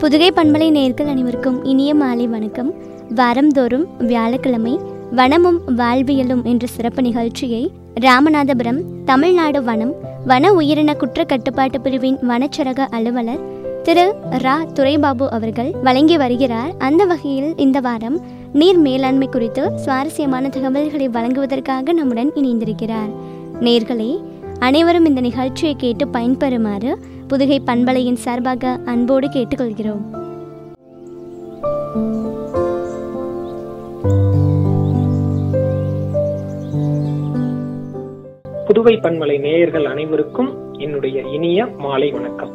புதுகை பண்பலை நேயர்கள் அனைவருக்கும் இனிய மாலை வணக்கம். வாரந்தோறும் வியாழக்கிழமை வனமும் வாழ்வியலும் என்ற சிறப்பு நிகழ்ச்சியை ராமநாதபுரம் தமிழ்நாடு வன உயிரின குற்ற கட்டுப்பாட்டு பிரிவின் வனச்சரக அலுவலர் திரு ரா துரைபாபு அவர்கள் வழங்கி வருகிறார். அந்த வகையில் இந்த வாரம் நீர் மேலாண்மை குறித்து சுவாரஸ்யமான தகவல்களை வழங்குவதற்காக நம்முடன் இணைந்திருக்கிறார். நேயர்களே, அனைவரும் இந்த நிகழ்ச்சியை கேட்டு பயன்பெறுமாறு புதுகை பண்பலையின் சார்பாக அன்போடு கேட்டுக்கொள்கிறோம். புதுவை பண்பலை நேயர்கள் அனைவருக்கும் என்னுடைய இனிய மாலை வணக்கம்.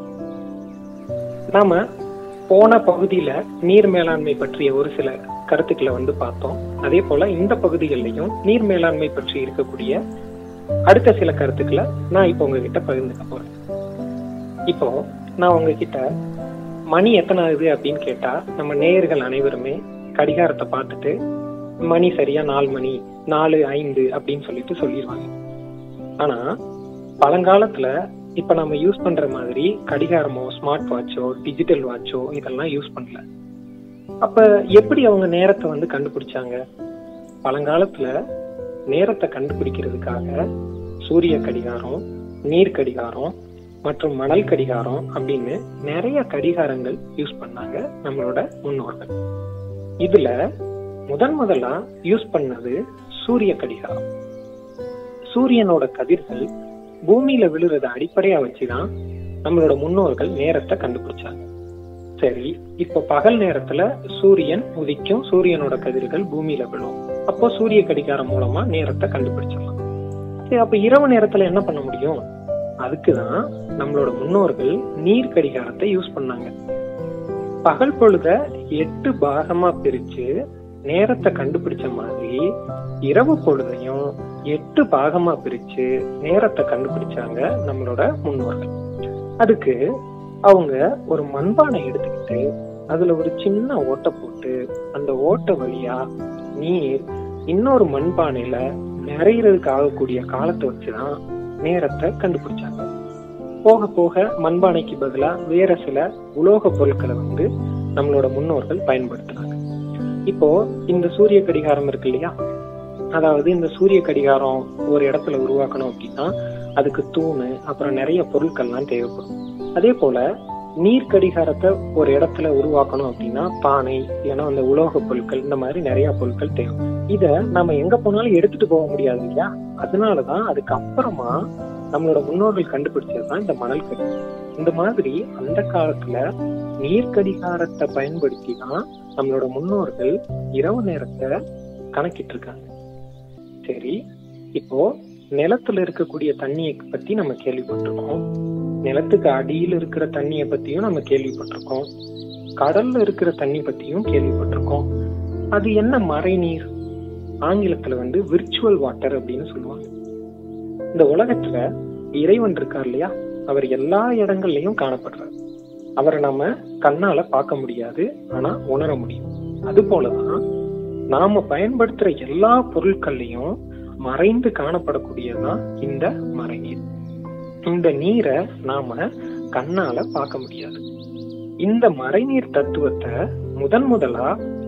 நாம போன பகுதியில நீர் மேலாண்மை பற்றிய ஒரு சில கருத்துக்களை பார்த்தோம். அதே போல இந்த பகுதிகளிலையும் நீர் மேலாண்மை பற்றி இருக்கக்கூடிய அடுத்த சில கருத்துக்களை நான் இப்போ உங்ககிட்ட பகிர்ந்துக்க போறேன். இப்போ நான் உங்ககிட்ட மணி எத்தனை ஆகுது அப்படின்னு கேட்டா நம்ம நேயர்கள் அனைவருமே கடிகாரத்தை பார்த்துட்டு மணி சரியா 4 மணி 4:05 அப்படின்னு சொல்லிடுவாங்க. ஆனா பழங்காலத்துல இப்ப நம்ம யூஸ் பண்ற மாதிரி கடிகாரமோ ஸ்மார்ட் வாட்சோ டிஜிட்டல் வாட்சோ இதெல்லாம் யூஸ் பண்ணல. அப்ப எப்படி அவங்க நேரத்தை கண்டுபிடிச்சாங்க? பழங்காலத்துல நேரத்தை கண்டுபிடிக்கிறதுக்காக சூரிய கடிகாரம், நீர் கடிகாரம் மற்றும் மணல் கடிகாரம் அப்படின்னு நிறைய கடிகாரங்கள் யூஸ் பண்ணாங்க நம்மளோட முன்னோர்கள். இதுல முதலா யூஸ் பண்ணது சூரிய கடிகாரம். சூரியனோட கதிர்கள் பூமியில விழுறத அடிப்படையா வச்சுதான் நம்மளோட முன்னோர்கள் நேரத்தை கண்டுபிடிச்சாங்க. சரி, இப்ப பகல் நேரத்துல சூரியன் உதிக்கும், சூரியனோட கதிர்கள் பூமியில விழும். அப்போ சூரிய கடிகாரம் மூலமா நேரத்தை கண்டுபிடிச்சிடலாம். சரி, அப்ப இரவு நேரத்துல என்ன பண்ண முடியும்? அதுக்குதான் நம்மளோட முன்னோர்கள் நீர் கடிகாரத்தை யூஸ் பண்ணாங்க. பகல் பொழுத 8 பாகமா பிரிச்சு நேரத்தை கண்டுபிடிச்ச மாதிரி இரவு பொழுதையும் 8 பாகமா பிரிச்சு நேரத்தை கண்டுபிடிச்சாங்க நம்மளோட முன்னோர்கள். அதுக்கு அவங்க ஒரு மண்பானை எடுத்துக்கிட்டு அதுல ஒரு சின்ன ஓட்டை போட்டு அந்த ஓட்டை வழியா நீர் இன்னொரு மண்பானையில நிறையறதுக்கு ஆகக்கூடிய காலத்தை வச்சுதான் நேரத்தை கண்டுபிடிச்சாங்க. போக போக மண்பானைக்கு பதிலா வேற சில உலோக பொருட்களை நம்மளோட முன்னோர்கள் பயன்படுத்தினாங்க. இப்போ இந்த சூரிய கடிகாரம் இருக்கு இல்லையா, அதாவது இந்த சூரிய கடிகாரம் ஒரு இடத்துல உருவாக்கணும் அப்படின்னா அதுக்கு தூணு அப்புறம் நிறைய பொருட்கள்லாம் தேவைப்படும். அதே போல நீர் கடிகாரத்தை ஒரு இடத்துல உருவாக்கணும் அப்படின்னா பானை இல்லைன்னா அந்த உலோக பொருட்கள் இந்த மாதிரி நிறைய பொருட்கள் தேவை. இத நம்ம எங்க போனாலும் எடுத்துட்டு போக முடியாது இல்லையா, அதனாலதான் அதுக்கு அப்புறமா நம்மளோட முன்னோர்கள் கண்டுபிடிச்சதுதான் இந்த மணல் கடிகாரம். இந்த மாதிரி அந்த காலத்துல நீர் கடிகாரத்தை பயன்படுத்தி தான் நம்மளோட முன்னோர்கள் இரவு நேரத்தை கணக்கிட்டு இருக்காங்க. சரி, இப்போ நிலத்துல இருக்கக்கூடிய தண்ணியை பத்தி நம்ம கேள்விப்பட்டிருக்கோம், நிலத்துக்கு அடியில் இருக்கிற தண்ணியை பத்தியும் நம்ம கேள்விப்பட்டிருக்கோம், கடல்ல இருக்கிற தண்ணி பத்தியும் கேள்விப்பட்டிருக்கோம். அது என்ன மறைநீர், ஆங்கிலத்துல விர்ச்சுவல் வாட்டர் அப்படின்னு சொல்லுவாங்க. இந்த உலகத்துல இறைவன் இருக்கார் இல்லையா, அவர் எல்லா இடங்கள்லயும் காணப்படுறார். அவரை நம்ம கண்ணால பார்க்க முடியாது, ஆனா உணர முடியும். அது போலதான் நாம பயன்படுத்துற எல்லா பொருட்கள்லயும் மறைந்து காணப்படக்கூடியதுதான் இந்த மறைநீர். இந்த நீரை நாம கண்ணால பார்க்க முடியாது. இந்த மறைநீர் தத்துவத்தை முதலா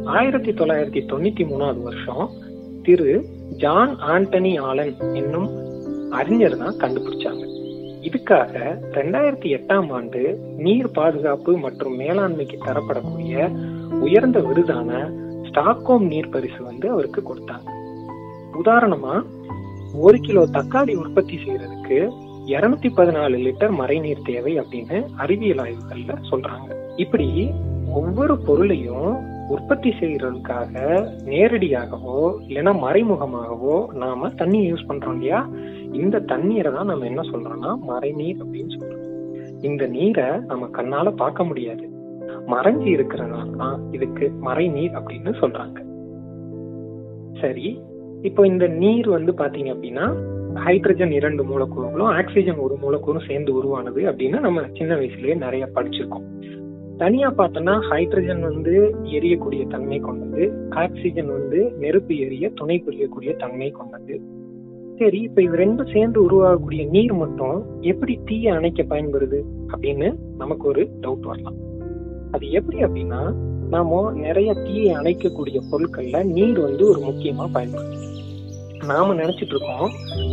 1993 வருஷம் திரு ஜான் ஆண்டனி ஆலன் என்னும் அறிஞர் தான் கண்டுபிடிச்சாங்க. இதுக்காக 2008 நீர் பாதுகாப்பு மற்றும் மேலாண்மைக்கு தரப்படக்கூடிய உயர்ந்த விருதான ஸ்டாக்ஹோம் நீர் பரிசு அவருக்கு கொடுத்தாங்க. உதாரணமா 1 கிலோ தக்காளி உற்பத்தி செய்யறதுக்கு 214 லிட்டர் மறைநீர் தேவை அப்படின்னு அறிவியல் ஆய்வுகள்ல சொல்றாங்க. இப்படி ஒவ்வொரு பொருளையும் உற்பத்தி செய்யறதுக்காக நேரடியாகவோ இல்லைன்னா மறைமுகமாகவோ நாம தண்ணி யூஸ் பண்றோம் இல்லையா, இந்த தண்ணீரை தான் நம்ம என்ன சொல்றோம்னா மறைநீர் அப்படின்னு சொல்றோம். இந்த நீரை நம்ம கண்ணால பார்க்க முடியாது, மறைஞ்சி இருக்கிறதுனால தான் இதுக்கு மறைநீர் அப்படின்னு சொல்றாங்க. சரி, இப்போ இந்த நீர் பாத்தீங்க அப்படின்னா ஹைட்ரஜன் 2 மூலக்கூறுகளும் ஆக்சிஜன் 1 மூலக்கூறும் சேர்ந்து உருவானது அப்படின்னு நம்ம சின்ன வயசுலயே நிறைய படிச்சிருக்கோம். தனியா பார்த்தோம்னா ஹைட்ரஜன் எரியக்கூடிய தன்மை கொண்டது, ஆக்சிஜன் நெருப்பு எரிய துணை புரியக்கூடிய தன்மை கொண்டது. சரி, இப்ப இது ரெண்டும் சேர்ந்து உருவாகக்கூடிய நீர் மட்டும் எப்படி தீயை அணைக்க பயன்படுது அப்படின்னு நமக்கு ஒரு டவுட் வரலாம். அது எப்படி அப்படின்னா, நாம நிறைய தீயை அணைக்கக்கூடிய பொருட்கள்ல நீர் வந்து ஒரு முக்கியமா பயன்படுது. நாம நினைச்சிட்டு இருக்கோம்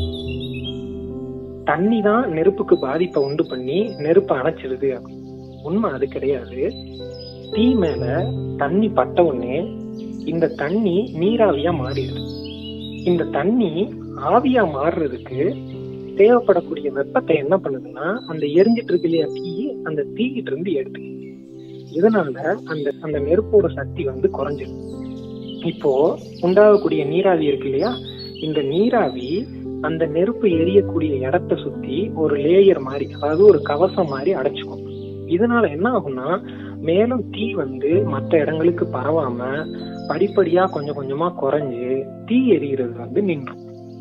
தண்ணி தான் நெருப்புக்கு பாதிப்பை உண்டு பண்ணி நெருப்பை அணைச்சிருது அப்படின்னு. உண்மை அது கிடையாது. தீ மேல தண்ணி பட்ட உடனே இந்த தண்ணி நீராவியா மாறிடுது. இந்த தண்ணி ஆவியா மாறுறதுக்கு தேவைப்படக்கூடிய வெப்பத்தை என்ன பண்ணுதுன்னா, அந்த எரிஞ்சிட்டு இருக்கு இல்லையா தீ, அந்த தீயிட்டு இருந்து எடுத்து, இதனால அந்த அந்த நெருப்போட சக்தி வந்து குறைஞ்சிடும். இப்போ உண்டாகக்கூடிய நீராவி இருக்கு இல்லையா, இந்த நீராவி அந்த நெருப்பு எரியக்கூடிய இடத்த சுத்தி ஒரு லேயர் மாதிரி, அதாவது ஒரு கவசம் மாதிரி அடைச்சுக்கும். இதனால என்ன ஆகும்னா, மேலும் தீ வந்து மற்ற இடங்களுக்கு பரவாம படிப்படியா கொஞ்சம் கொஞ்சமா குறைஞ்சு தீ எரிகிறது வந்து நின்றும்.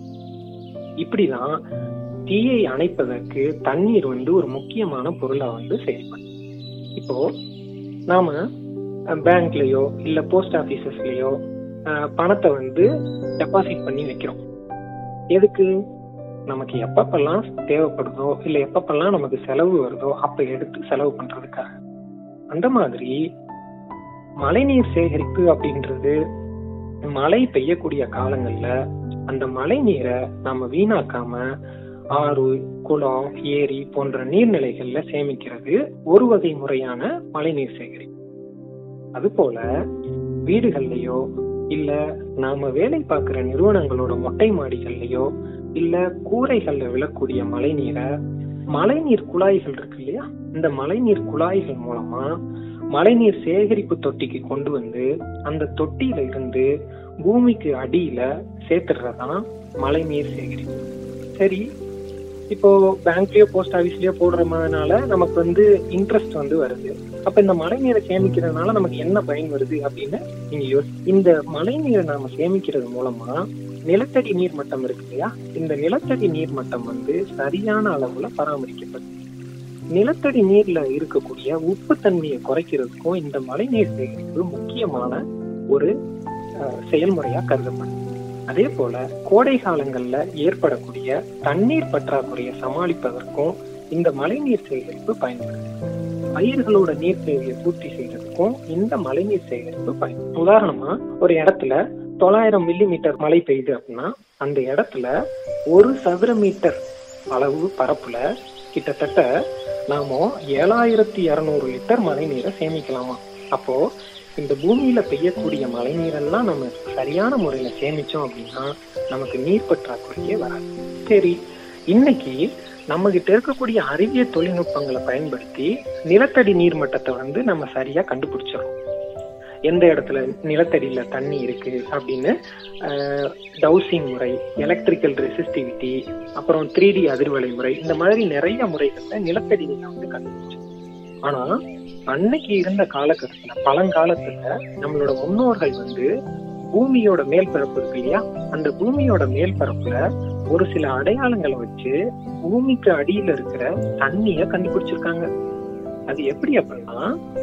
இப்படிதான் தீயை அணைப்பதற்கு தண்ணீர் வந்து ஒரு முக்கியமான பொருளா வந்து செயல்படும். இப்போ நாம பேங்க்லயோ இல்ல போஸ்ட் ஆபீசஸ்லயோ பணத்தை வந்து டெபாசிட் பண்ணி வைக்கிறோம். எதுக்கு? நமக்கு எப்பப்பெல்லாம் தேவைப்படுதோ இல்ல எப்பப்பெல்லாம் நமக்கு செலவு வருதோ அப்ப எடுத்து செலவு பண்றதுக்காக. அந்த மாதிரி மழைநீர் சேகரிப்பு அப்படின்றது மழை பெய்யக்கூடிய காலங்கள்ல அந்த மழை நீரை நாம வீணாக்காம ஆறு, குளம், ஏரி போன்ற நீர்நிலைகள்ல சேமிக்கிறது ஒரு வகை முறையான மழைநீர் சேகரிப்பு. அது போல வீடுகள்லயோ இல்ல நாம வேலை பார்க்கிற நிறுவனங்களோட மொட்டை மாடிகள்லயோ இல்ல கூரைகள்ல விழக்கூடிய மழைநீரை மழைநீர் குழாய்கள் இருக்கு இல்லையா, இந்த மழைநீர் குழாய்கள் மூலமா மழைநீர் சேகரிப்பு தொட்டிக்கு கொண்டு வந்து அந்த தொட்டியில இருந்து பூமிக்கு அடியில சேர்த்துறதுதான் மழைநீர் சேகரிப்பு. சரி, இப்போ பேங்க்லயோ போஸ்ட் ஆபீஸ்லயோ போடுறதுனால நமக்கு வந்து இன்ட்ரெஸ்ட் வந்து வருது. அப்ப இந்த மழை நீரை சேமிக்கிறதுனால நமக்கு என்ன பயன் வருது அப்படின்னு நீங்க இந்த மழை நீரை நாம சேமிக்கிறது மூலமா நிலத்தடி நீர் மட்டம் இருக்கு இல்லையா, இந்த நிலத்தடி நீர் மட்டம் வந்து சரியான அளவுல பராமரிக்கப்படுது. நிலத்தடி நீர்ல இருக்கக்கூடிய உப்பு தன்மையை குறைக்கிறதுக்கும் இந்த மழை நீர் சேகரிப்பு முக்கியமான ஒரு செயல்முறையா கருதப்படுது. அதே போல கோடை காலங்கள்ல ஏற்படக்கூடிய தண்ணீர் பற்றாக்குறையை சமாளிப்பதற்கும் இந்த மழைநீர் சேகரிப்பு பயன்படுது. பயிர்களோட நீர் தேவையை பூர்த்தி செய்யறதுக்கும் இந்த மழைநீர் சேகரிப்பு பயன்படுது. உதாரணமா ஒரு இடத்துல 900 மில்லிமீட்டர் மழை பெய்யுது அப்படின்னா அந்த இடத்துல 1 சதுர மீட்டர் அளவு பரப்புல கிட்டத்தட்ட நாம 7200 லிட்டர் மழை நீரை சேமிக்கலாமா. அப்போ இந்த பூமியில பெய்யக்கூடிய மழை நீரெல்லாம் நம்ம சரியான முறையில சேமிச்சோம் அப்படின்னா நமக்கு நீர் பற்றாக்குறையே வராது. சரி, இன்னைக்கு நம்ம கிட்ட இருக்கக்கூடிய அறிவியல் தொழில்நுட்பங்களை பயன்படுத்தி நிலத்தடி நீர் மட்டத்தை வந்து நம்ம சரியா கண்டுபிடிச்சிடறோம். எந்த இடத்துல நிலத்தடியில தண்ணி இருக்கு அப்படின்னு டவுசிங் முறை, எலக்ட்ரிக்கல் ரெசிஸ்டிவிட்டி, அப்புறம் 3D அதிர்வலை முறை, இந்த மாதிரி நிறைய முறைகள்ல நிலத்தடி நீரை வந்து கண்டுபிடிச்சோம். ஆனா அன்னைக்கு இருந்த காலகட்டத்துல, பழங்காலத்துல நம்மளோட முன்னோர்கள் வந்து பூமியோட மேல் பரப்பு இருக்கு இல்லையா, அந்த பூமியோட மேல் பரப்புல ஒரு சில அடையாளங்களை வச்சு பூமிக்கு அடியில இருக்கிற தண்ணிய கண்டுபிடிச்சிருக்காங்க. அது எப்படி அப்படின்னா,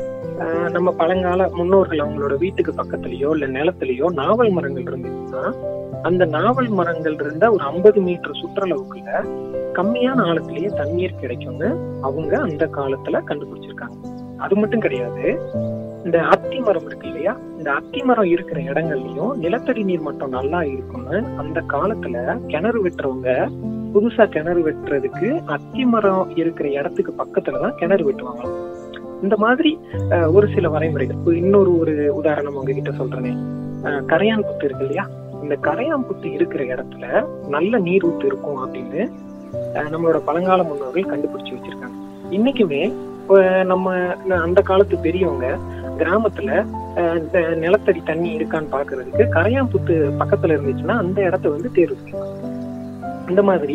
நம்ம பழங்கால முன்னோர்கள் அவங்களோட வீட்டுக்கு பக்கத்துலயோ இல்ல நிலத்திலயோ நாவல் மரங்கள் இருந்துச்சுன்னா அந்த நாவல் மரங்கள் இருந்த ஒரு 50 மீட்டர் சுற்றளவுக்குள்ள கம்மியான ஆழத்திலேயே தண்ணீர் கிடைக்கும்னு அவங்க அந்த காலத்துல கண்டுபிடிச்சிருக்காங்க. அது மட்டும் கிடையாது, இந்த அத்தி மரம் இருக்கு இல்லையா, இந்த அத்தி மரம் இருக்கிற இடங்கள்லயும் நிலத்தடி நீர் மட்டம் நல்லா இருக்கும்னு அந்த காலத்துல கிணறு வெட்டுறவங்க புதுசா கிணறு வெட்டுறதுக்கு அத்தி மரம் இருக்கிற இடத்துக்கு பக்கத்துலதான் கிணறு வெட்டுவாங்க. இந்த மாதிரி ஒரு சில வரைமுறைகள். இன்னொரு உதாரணம் உங்ககிட்ட சொல்றேனே, கரையான் புத்து இருக்கு இல்லையா, இந்த கரையான் புத்து இருக்கிற இடத்துல நல்ல நீர் ஊத்து இருக்கும் அப்படின்னு நம்மளோட பழங்கால முன்னோர்கள் கண்டுபிடிச்சு வச்சிருக்காங்க. இன்னைக்குமே நம்ம அந்த காலத்து பெரியவங்க கிராமத்துல நிலத்தடி தண்ணி இருக்கான்னு பாக்குறதுக்கு கரையான் புத்து பக்கத்துல இருந்துச்சுன்னா அந்த இடத்த வந்து தேர்வு செய்யலாம். இந்த மாதிரி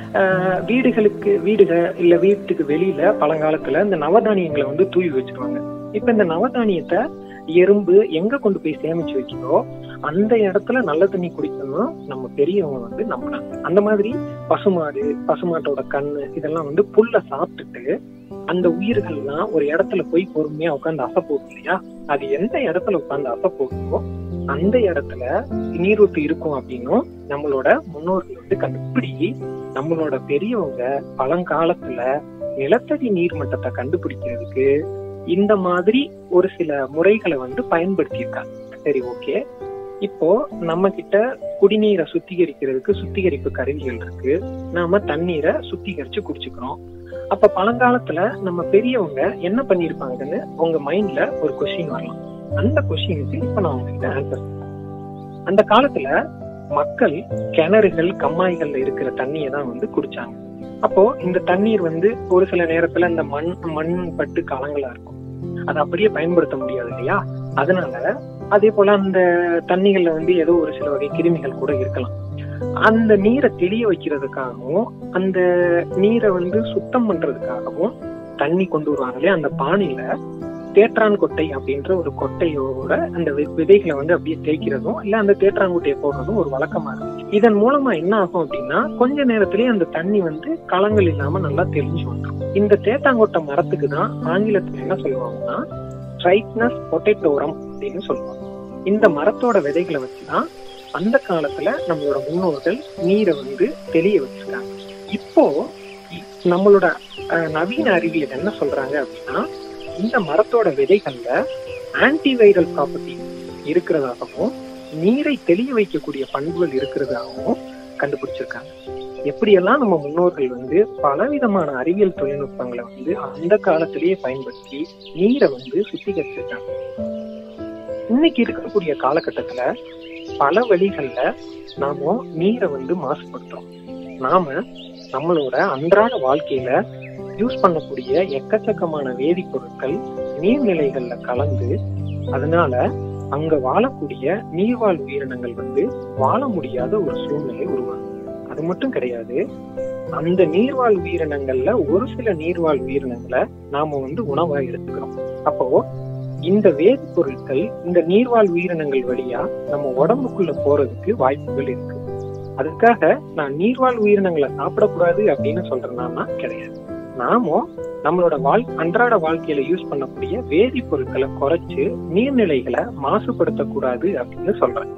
வீடுகள் இல்ல வீட்டுக்கு வெளியில பழங்காலத்துல இந்த நவதானியங்களை வந்து தூவி வச்சிருவாங்க. இப்ப இந்த நவதானியத்தை எறும்பு எங்க கொண்டு போய் சேமிச்சு வைக்கிறோ அந்த இடத்துல நல்ல தண்ணி குடிக்கணும் நம்ம பெரியவங்க வந்து நம்பினாங்க. அந்த மாதிரி பசுமாட்டோட கண்ணு இதெல்லாம் வந்து புல்ல சாப்பிட்டுட்டு அந்த உயிர்கள்லாம் ஒரு இடத்துல போய் பொறுமையா உட்காந்து அசை போகும் இல்லையா, அது எந்த இடத்துல உட்காந்து அசை போகுமோ அந்த இடத்துல நீரூற்று இருக்கும் அப்படின்னும் நம்மளோட முன்னோர்கள் வந்து கண்டுபிடி. நம்மளோட பெரியவங்க பழங்காலத்துல நிலத்தடி நீர் மட்டத்தை கண்டுபிடிக்கிறதுக்கு இந்த மாதிரி ஒரு சில முறைகளை வந்து பயன்படுத்தியிருக்காங்க. சரி, ஓகே. இப்போ நம்ம கிட்ட குடிநீரை சுத்திகரிக்கிறதுக்கு சுத்திகரிப்பு கருவிகள் இருக்கு. நாம தண்ணீரை சுத்திகரிச்சு குடிச்சுக்கிறோம். அப்ப பழங்காலத்துல நம்ம பெரியவங்க என்ன பண்ணிருப்பாங்கன்னு உங்க மைண்ட்ல ஒரு கொஸ்டின் வரலாம். அந்த கொஸ்டினுக்கு இப்ப நான் உங்ககிட்ட ஆன்சர். அந்த காலத்துல மக்கள் கிணறுகள், கம்மாய்கள்ல இருக்கிற தண்ணியை தான் வந்து குடிச்சாங்க. அப்போ இந்த தண்ணீர் வந்து ஒரு சில நேரத்துல இந்த மண் பட்டு காலங்களா இருக்கும், அதை அப்படியே பயன்படுத்த முடியாது இல்லையா? அதனால அதே போல அந்த தண்ணிகள்ல வந்து ஏதோ ஒரு சில வகை கிருமிகள் கூட இருக்கலாம். அந்த நீரை தெளிய வைக்கிறதுக்காகவும் அந்த நீரை வந்து சுத்தம் பண்றதுக்காகவும் தண்ணி கொண்டு வருவாங்க இல்லையா? அந்த பானையில தேற்றான் கொட்டை அப்படின்ற ஒரு கொட்டையோட அந்த விதைகளை வந்து அப்படியே தேய்க்கிறதும் இல்ல அந்த தேற்றாங்கொட்டையை போடுறதும் ஒரு வழக்கமா இருக்கு. இதன் மூலமா என்ன ஆகும் அப்படின்னா கொஞ்ச நேரத்திலேயே அந்த தண்ணி வந்து களங்கள் இல்லாம நல்லா தெளிஞ்சு வந்துடும். இந்த தேத்தாங்கொட்டை மரத்துக்கு தான் ஆங்கிலத்துல என்ன சொல்லுவாங்கன்னா ட்ரைட்னஸ் பொட்டேட்டோரம் அப்படின்னு சொல்லுவாங்க. இந்த மரத்தோட விதைகளை வச்சுதான் அந்த காலத்துல நம்மளோட முன்னோர்கள் நீரை வந்து தெளிய வச்சிருக்காங்க. இப்போ நம்மளோட நவீன அறிவியல் என்ன சொல்றாங்க அப்படின்னா இந்த மரத்தோட விதைகள்ல ஆன்டிவைரல் ப்ராப்பர்ட்டி இருக்கிறதாகவும் நீரை தெளிய வைக்கக்கூடிய பண்புகள் இருக்கிறதாகவும் கண்டுபிடிச்சிருக்காங்க. எப்படியெல்லாம் நம்ம முன்னோர்கள் வந்து பலவிதமான அறிவியல் தொழில்நுட்பங்களை வந்து அந்த காலத்திலேயே பயன்படுத்தி நீரை வந்து சுத்திகரிச்சிருக்காங்க. இன்னைக்கு இருக்கக்கூடிய காலகட்டத்துல பல வழிகள்ல நாம நீரை வந்து மாசுபடுத்துறோம். நாம நம்மளோட அன்றாட வாழ்க்கையில யூஸ் பண்ணக்கூடிய எக்கச்சக்கமான வேதிப்பொருட்கள் நீர்நிலைகள்ல கலந்து அதனால அங்க வாழக்கூடிய நீர்வாழ் உயிரினங்கள் வந்து வாழ முடியாத ஒரு சூழ்நிலை உருவாகும். அது மட்டும் கிடையாது, அந்த நீர்வாழ் உயிரினங்கள்ல ஒரு சில நீர்வாழ் உயிரினங்களை நாம வந்து உணவா எடுத்துக்கிறோம். அப்போ இந்த வேதிப்பொருட்கள் இந்த நீர்வாழ் உயிரினங்கள் வழியா நம்ம உடம்புக்குள்ள போறதுக்கு வாய்ப்புகள் இருக்கு. அதுக்காக நான் நீர்வாழ் உயிரினங்களை சாப்பிடக்கூடாது அப்படின்னு சொல்றேன்னா கிடையாது. நாமும் நம்மளோட அன்றாட வாழ்க்கையில யூஸ் பண்ணக்கூடிய வேதிப்பொருட்களை குறைச்சு நீர்நிலைகளை மாசுபடுத்தக்கூடாது அப்படின்னு சொல்றேன்.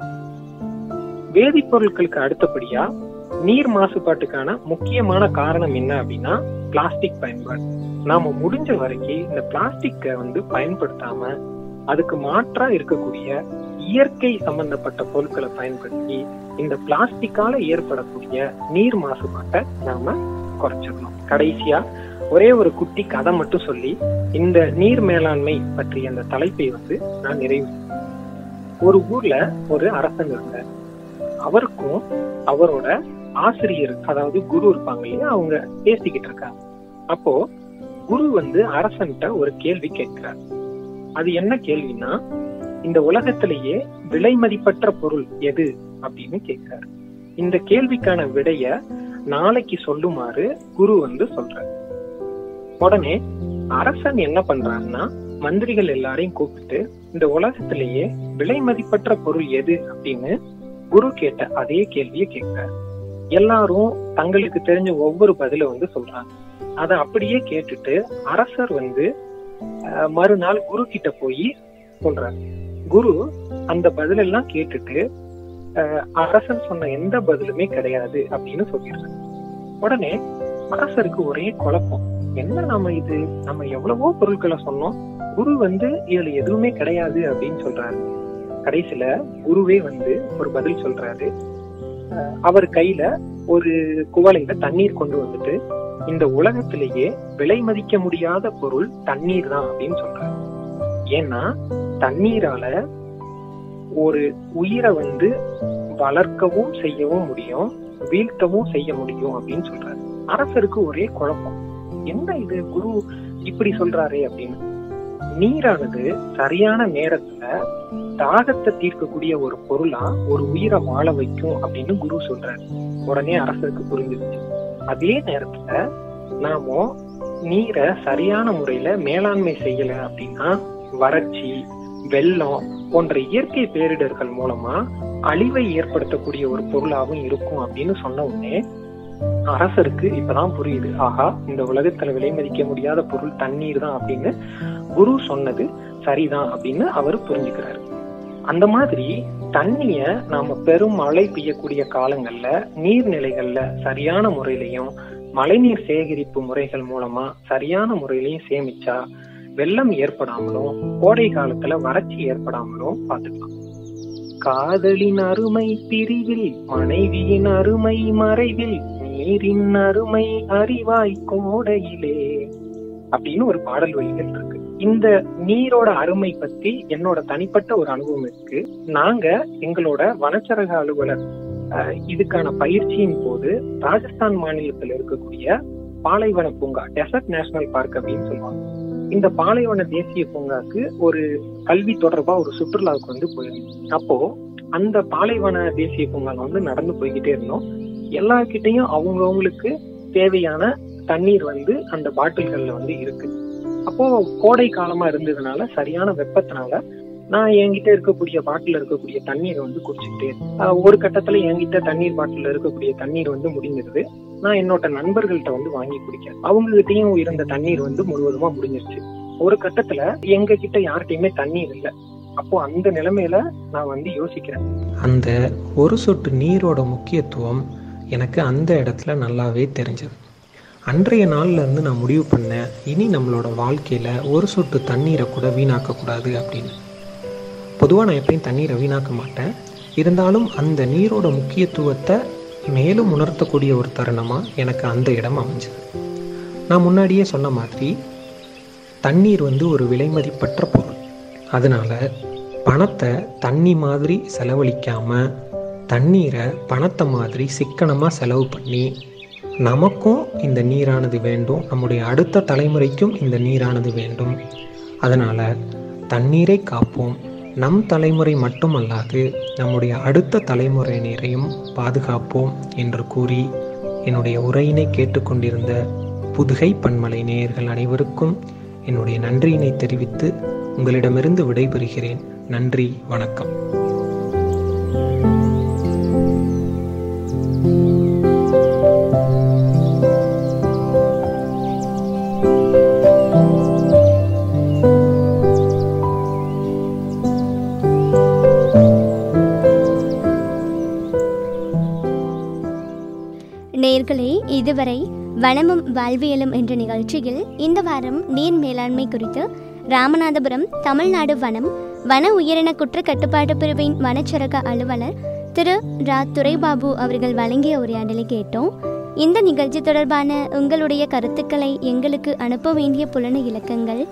வேதிப்பொருட்களுக்கு அடுத்தபடியா நீர் மாசுபாட்டுக்கான முக்கியமான காரணம் என்ன அப்படின்னா பிளாஸ்டிக் பயன்பாடு. நாம முடிஞ்ச வரைக்கும் இந்த பிளாஸ்டிக்கை வந்து பயன்படுத்தாம அதுக்கு மாற்றா இருக்கக்கூடிய இயற்கை சம்பந்தப்பட்ட பொருட்களை பயன்படுத்தி இந்த பிளாஸ்டிக்கால ஏற்படக்கூடிய நீர் மாசுபாட்டை நாம குறைச்சிடணும். கடைசியா ஒரே ஒரு குட்டி கதை மட்டும் சொல்லி இந்த நீர் மேலாண்மை பற்றிய அந்த தலைப்பை வந்து நான் நிறைவு. ஒரு ஊர்ல ஒரு அரசன் இருந்தார். அவருக்கும் அவரோட ஆசிரியர் அதாவது குரு இருப்பாங்க இல்லையா, அவங்க பேசிக்கிட்டு இருக்காங்க. அப்போ குரு வந்து அரசன்ட்ட ஒரு கேள்வி கேட்கிறார். அது என்ன கேள்வின்னா இந்த உலகத்திலேயே விலை மதிப்பற்ற பொருள் எது அப்படின்னு கேட்கிறார். இந்த கேள்விக்கான விடைய நாளைக்கு சொல்லுமாறு குரு வந்து சொல்றார். உடனே அரசன் என்ன பண்றாருன்னா மந்திரிகள் எல்லாரையும் கூப்பிட்டு இந்த உலகத்திலேயே விலை மதிப்பற்ற பொருள் எது அப்படின்னு குரு கேட்ட அதே கேள்வியை கேட்கிறார். எல்லாரும் தங்களுக்கு தெரிஞ்ச ஒவ்வொரு பதில வந்து சொல்றாங்க. அதை அப்படியே கேட்டுட்டு அரசர் வந்து மறுநாள் குரு கிட்ட போய் சொல்றாரு. குரு அந்த பதிலெல்லாம் கேட்டுட்டு அரசன் சொன்ன எந்த பதிலுமே கிடையாது அப்படின்னு சொல்லிடுறாரு. உடனே அரசருக்கு ஒரே குழப்பம். என்ன நம்ம எவ்வளவோ பொருட்களை சொன்னோம், குரு வந்து இதுல எதுவுமே கிடையாது அப்படின்னு சொல்றாரு. கடைசியில குருவே வந்து ஒரு பதில் சொல்றாரு. அவர் கையில ஒரு குவளையில தண்ணீர் கொண்டு வந்துட்டு இந்த உலகத்திலேயே விலை மதிக்க முடியாத பொருள் தண்ணீர் தான் அப்படின்னு சொல்றாரு. ஏன்னா தண்ணீரால ஒரு உயிரை வந்து வளர்க்கவும் செய்யவும் முடியும், வீழ்த்தவும் செய்ய முடியும் அப்படின்னு சொல்றாரு. அரசருக்கு ஒரே குழப்பம். என்ன இது குரு இப்படி சொல்றாரு அப்படின்னு. நீரானது சரியான நேரத்துல தாகத்தை தீர்க்கக்கூடிய ஒரு பொருளா ஒரு உயிரை வாழ வைக்கும் அப்படின்னு குரு சொல்றாரு. உடனே அரசருக்கு புரிஞ்சிருச்சு. அதே நேரத்துல நாம நீரை சரியான முறையில மேலாண்மை செய்யல அப்படின்னா வறட்சி, வெள்ளம் போன்ற இயற்கை பேரிடர்கள் மூலமா அழிவை ஏற்படுத்தக்கூடிய ஒரு பொருளாகவும் இருக்கும் அப்படின்னு சொன்ன உடனே அரசருக்கு இப்பதான் புரியுது. ஆஹா, இந்த உலகத்துல விலை மதிக்க முடியாத பொருள் தண்ணீர் தான் அப்படின்னு குரு சொன்னது சரிதான் அப்படின்னு அவரு புரிஞ்சுக்கிறாரு. அந்த மாதிரி தண்ணிய நாம பெரும் மழை பெய்யக்கூடிய காலங்கள்ல நீர்நிலைகள்ல சரியான முறையிலையும் மழைநீர் சேகரிப்பு முறைகள் மூலமா சரியான முறையிலையும் சேமிச்சா வெள்ளம் ஏற்படாமலும் கோடை காலத்துல வறட்சி ஏற்படாமலும் பார்த்துக்கலாம். காதலின் அருமை பிரிவில், மனைவியின் அருமை மறைவில், நீரின் அருமை அறிவாய் கோடையிலே அப்படின்னு ஒரு பாடல் வரிகள் இருக்கு. இந்த நீரோட அருமை பத்தி என்னோட தனிப்பட்ட ஒரு அனுபவம் இருக்கு. நாங்க எங்களோட வனச்சரக அலுவலர் இதுக்கான பயிற்சியின் போது ராஜஸ்தான் மாநிலத்தில் இருக்கக்கூடிய பாலைவன பூங்கா, டெசர்ட் நேஷனல் பார்க் அப்படின்னு சொல்லுவாங்க, இந்த பாலைவன தேசிய பூங்காக்கு ஒரு கல்வி தொடர்பா ஒரு சுற்றுலாவுக்கு போயிருந்தோம். அப்போ அந்த பாலைவன தேசிய பூங்கால நடந்து போய்கிட்டே இருந்தோம். எல்லார்கிட்டையும் அவங்களுக்கு தேவையான தண்ணீர் அந்த பாட்டில்கள்ல இருக்கு. அப்போ கோடை காலமா இருந்ததுனால சரியான வெப்பத்தினால நான் என்கிட்ட இருக்கக்கூடிய பாட்டில் இருக்கக்கூடிய தண்ணீர் குடிச்சுக்கிட்டே ஒரு கட்டத்துல என்கிட்ட தண்ணீர் பாட்டில் இருக்கக்கூடிய தண்ணீர் முடிஞ்சிருது. நான் என்னோட நண்பர்கள்ட்ட வாங்கி குடிக்கிறேன். அவங்க கிட்டையும் இருந்த தண்ணீர் முழுவதுமா முடிஞ்சிருச்சு. ஒரு கட்டத்துல எங்க கிட்ட யார்கிட்டயுமே தண்ணீர் இல்லை. அப்போ அந்த நிலைமையில நான் யோசிக்கிறேன், அந்த ஒரு சொட்டு நீரோட முக்கியத்துவம் எனக்கு அந்த இடத்துல நல்லாவே தெரிஞ்சது. அன்றைய நாள்ல இருந்து நான் முடிவு பண்ணேன், இனி நம்மளோட வாழ்க்கையில ஒரு சொட்டு தண்ணீரை கூட வீணாக்கக்கூடாது அப்படின்னு. பொதுவாக நான் எப்பயும் தண்ணீரை வீணாக்க மாட்டேன். இருந்தாலும் அந்த நீரோட முக்கியத்துவத்தை மேலும் உணர்த்தக்கூடிய ஒரு தருணமாக எனக்கு அந்த இடம் அமைஞ்சது. நான் முன்னாடியே சொன்ன மாதிரி தண்ணீர் ஒரு விலைமதிப்பற்ற பொருள். அதனால பணத்தை தண்ணி மாதிரி செலவழிக்காமல் தண்ணீரை பணத்தை மாதிரி சிக்கனமாக செலவு பண்ணி நமக்கும் இந்த நீரானது வேண்டும், நம்முடைய அடுத்த தலைமுறைக்கும் இந்த நீரானது வேண்டும். அதனால் தண்ணீரை காப்போம். நம் தலைமுறை மட்டுமல்லாது நம்முடைய அடுத்த தலைமுறையினரையும் பாதுகாப்போம் என்று கூறி என்னுடைய உரையினை கேட்டுக்கொண்டிருந்த புதுகை பண்பலை நேயர்கள் அனைவருக்கும் என்னுடைய நன்றியினை தெரிவித்து உங்களிடமிருந்து விடைபெறுகிறேன். நன்றி, வணக்கம். நேயர்களே, இதுவரை வனமும் வாழ்வியலும் என்ற நிகழ்ச்சியில் இந்த வாரம் நீர் மேலாண்மை குறித்து ராமநாதபுரம் தமிழ்நாடு வன உயிரின குற்ற கட்டுப்பாட்டு பிரிவின் வனச்சரக அலுவலர் திரு ரா துரைபாபு அவர்கள் வழங்கிய உரையாடலை கேட்டோம். இந்த நிகழ்ச்சி தொடர்பான உங்களுடைய கருத்துக்களை எங்களுக்கு அனுப்ப வேண்டிய புலன இலக்கங்கள்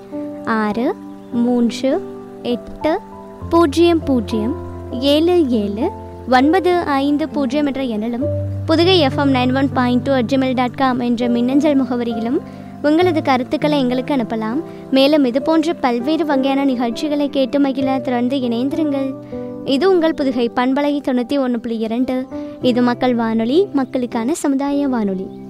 638007795 என்ற எண்ணிலும் புதுகை FM 91.2 என்ற மின்னஞ்சல் முகவரியிலும் உங்களது கருத்துக்களை எங்களுக்கு அனுப்பலாம். மேலும் இது போன்ற பல்வேறு வகையான நிகழ்ச்சிகளை கேட்டு மகிழ தொடர்ந்து இணைந்திருங்கள். இது உங்கள் புதுகை பண்பலை 91.2. இது மக்கள் வானொலி, மக்களுக்கான சமுதாய வானொலி.